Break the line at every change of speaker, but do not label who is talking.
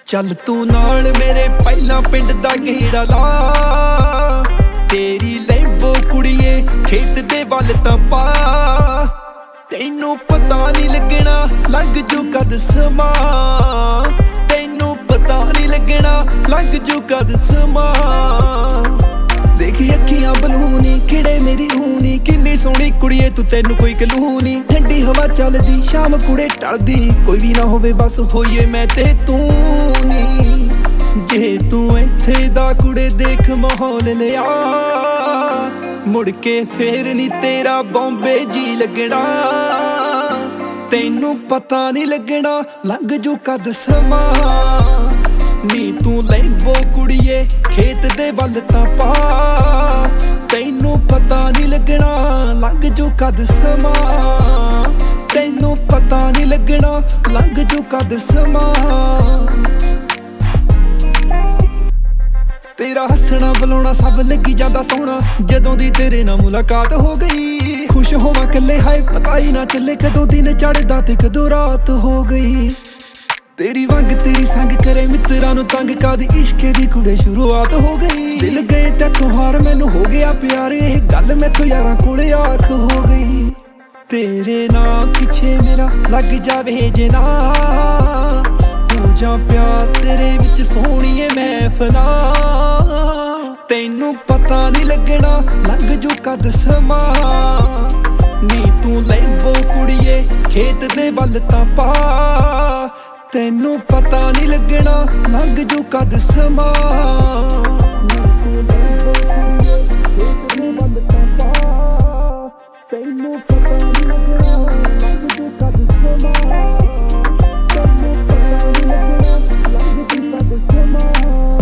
ਚੱਲ ਤੂੰ ਨਾਲ ਮੇਰੇ ਪਹਿਲਾਂ ਪਿੰਡ ਦਾ ਗੇੜਾ ਲਾ। ਤੇਰੀ ਲੈਂਬੋ ਕੁੜੀਏ ਖੇਤ ਦੇ ਵੱਲ ਤਾਂ ਪਾ। ਤੈਨੂੰ ਪਤਾ ਨਹੀਂ ਲੱਗਣਾ ਲੰਘ ਜੂ ਕਦ ਸਮਾਂ। ਤੈਨੂੰ ਪਤਾ ਨਹੀਂ ਲੱਗਣਾ ਲੰਘ ਜੂ ਕਦ ਸਮਾਂ। ਦੇਖੀ ਅੱਖੀਆਂ ਬਲੂਨੀ ਖਿੜੇ ਮੇਰੀ ਹੂਨੀ। ਕਿੰਨੀ ਸੋਹਣੀ ਕੁੜੀਏ ਤੂੰ, ਤੈਨੂੰ ਕੋਈ ਕਲੂ ਨੀ। ਠੰਡੀ ਹਵਾ ਚੱਲਦੀ ਸ਼ਾਮ ਕੁੜੇ ਟਲਦੀ। ਕੋਈ ਵੀ ਨਾ ਹੋਵੇ ਬਸ ਹੋਈਏ ਮੈਂ ਤੇ ਤੂੰ ਨੀ। ਜੇ ਤੂੰ ਇੱਥੇ ਦਾ ਕੁੜੇ ਦੇਖ ਮਾਹੌਲ ਲਿਆ, ਮੁੜ ਕੇ ਫੇਰ ਨੀ ਤੇਰਾ ਬੰਬੇ ਜੀ ਲੱਗਣਾ। ਤੈਨੂੰ ਪਤਾ ਨੀ ਲੱਗਣਾ ਲੰਘ ਜੂ ਕਦ ਸਮਾਂ। ਨੀ ਤੂੰ ਲੈਂਬੋ ਕੁੜੀਏ ਖੇਤ ਦੇ ਵੱਲ ਤਾਂ ਪਾ। ਤੈਨੂੰ ਪਤਾ ਨੀ ਲੱਗਣਾ ਲੰਘ ਜੂ ਕਦ ਸਮਾਂ। ਤੈਨੂੰ ਪਤਾ ਨੀ ਲੱਗਣਾ ਲੰਘ ਜੂ ਕਦ ਸਮਾਂ। ਤੇਰਾ ਹੱਸਣਾ ਬੁਲਾਉਣਾ ਸਭ ਲੱਗੀ ਜਾਂਦਾ ਸੋਹਣਾ। ਜਦੋਂ ਦੀ ਤੇਰੇ ਨਾਲ ਮੁਲਾਕਾਤ ਹੋ ਗਈ, ਖੁਸ਼ ਹੋਵਾਂ ਕੱਲੇ ਹਾਏ ਪਤਾ ਹੀ ਨਾ ਚੱਲੇ ਕਦੋਂ ਦਿਨ ਚੜ੍ਹਦਾ ਤੇ ਕਦੋਂ ਰਾਤ ਹੋ ਗਈ। ਤੇਰੀ ਵਾਂਗ ਤੇਰੀ ਸੰਗ ਕਰੇ ਮਿੱਤਰਾਂ ਨੂੰ ਤੰਗ, ਕਾਦੀ ਇਸ਼ਕੇ ਦੀ ਕੁੜੇ ਸ਼ੁਰੂਆਤ ਹੋ ਗਈ। ਦਿਲ ਗਏ ਤੈਥੋਂ ਹਾਰ ਮੈਨੂੰ ਹੋ ਗਿਆ ਪਿਆਰ, ਇਹ ਗੱਲ ਮੈਥੋਂ ਯਾਰਾਂ ਕੋਲੇ ਆਖ ਹੋ ਗਈ। ਤੇਰੇ ਨਾਂ ਪਿੱਛੇ ਮੇਰਾ ਲੱਗ ਜਾਵੇ ਜੇ ਨਾ, ਹੋ ਜਾ ਪਿਆਰ ਤੇਰੇ ਵਿੱਚ ਸੋਹਣੀਏ ਮਹਿਫਲਾਂ। ਤੈਨੂੰ ਪਤਾ ਨਹੀਂ ਲੱਗਣਾ ਲੰਘ ਜੂ ਕਦ ਸਮਾਂ। ਨੀ ਤੂੰ ਲੈਂਬੋ ਕੁੜੀਏ ਖੇਤ ਦੇ ਵੱਲ ਤਾਂ ਪਾ। ਤੈਨੂੰ ਪਤਾ ਨਹੀਂ ਲੱਗਣਾ ਲੰਘ ਜੂ ਕਦ ਸਮਾਂ। ਤੈਨੂੰ ਪਤਾ ਨਹੀਂ ਲੱਗਣਾ ਲੰਘ ਜੂ ਕਦ ਸਮਾਂ। ਤੈਨੂੰ ਪਤਾ ਨਹੀਂ ਲੱਗਣਾ ਲੰਘ ਜੂ ਕਦ ਸਮਾਂ।